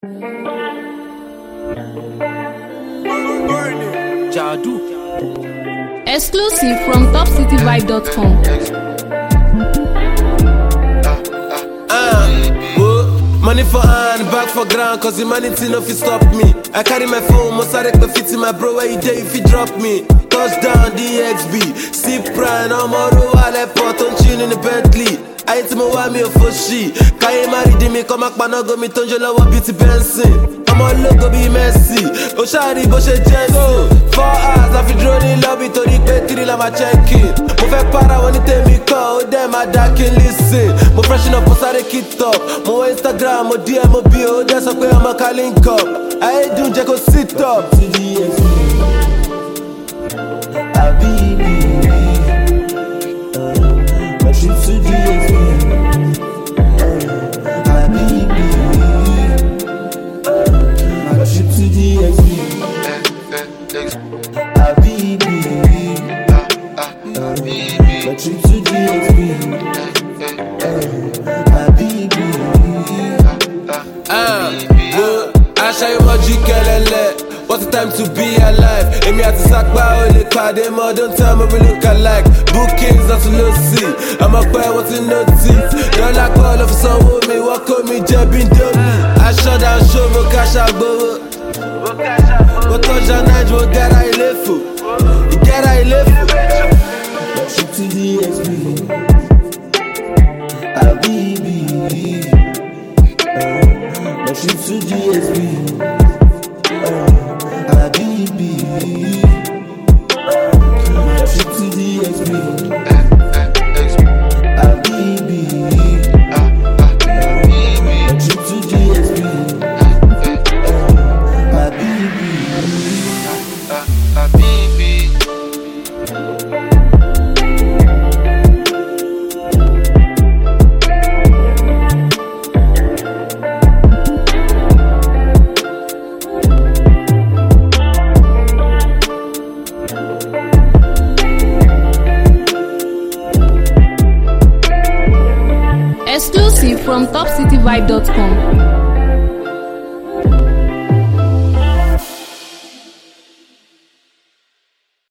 Jadu. Exclusive from topcityvibe.com. Money for hand, back for ground, cause humanity no fit stop me. I carry my phone, most I me fit in my bro, where you day if you drop me. Touchdown, DXB, Sip Prime, I'm all over the port, on chin in the Bentley. I hit me one me for she. Kaye marry me, come back, man, go me tongue, love beauty Benson. I'm all logo be messy. Oh, shawty, but she gentle. 4 hours, I feel drone lobby to the petri, I'm a check-in. Mo fẹ́ para when you tell me call, them I dark and listen. Mo freshen up, post the kit up. Mo Instagram, mo DM, mo bio, that's why I'm a calling cup. I ain't doing Jacko sit up. To the Habibi, my trip to the Habibi, my trip to the Habibi, my trip to the Habibi. Asha emoji kelele. What's the time to be alive? Emi ati sakpa ole kade mo. Don't tell me we look alike. Bookings not to low see. I'm a boy what's in notice. Don't like all of some women. Walk on me jebbing dummy. I shut down show mo cash out go. What touch your night mo get I live for. You get I live for. Trip to the XB. Habibi. My trip to the XB. Habibi, my trip to the XB. Habibi, my trip to the XB. Habibi. Exclusive from topcityvibe.com.